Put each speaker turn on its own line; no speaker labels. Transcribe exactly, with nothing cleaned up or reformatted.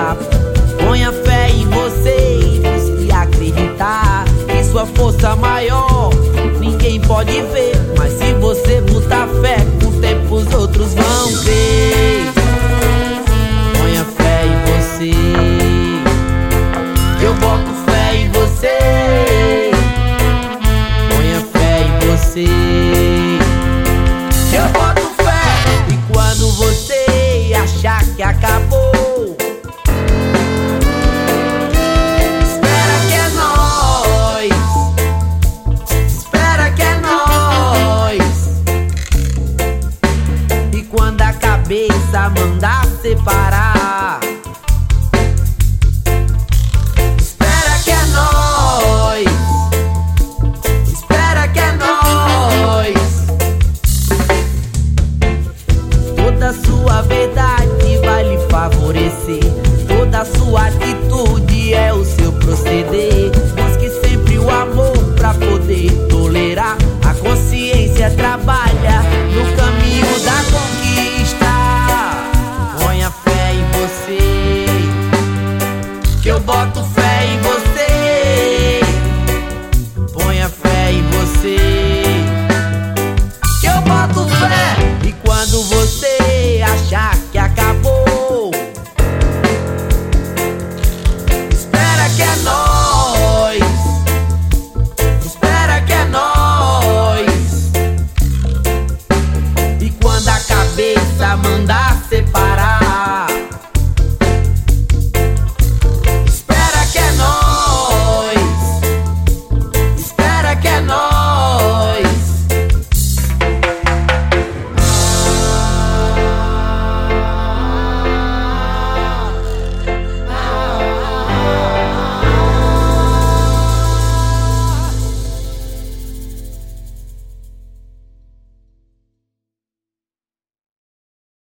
separar. Ponha fé em você e busque acreditar que sua força maior ninguém pode ver. Mas se você botar fé, com o tempo os outros vão ver. Ponha fé em você, eu boto fé em você. Ponha fé em você, eu boto fé. E quando você achar que acabou, espera que é nóis, espera que é nóis. E quando a cabeça mandar separar, espera que é nóis, espera que é nóis. Toda sua verdade vai lhe favorecer, toda sua atitude é o seu proceder. Busque sempre o amor pra poder tolerar. A consciência trabalha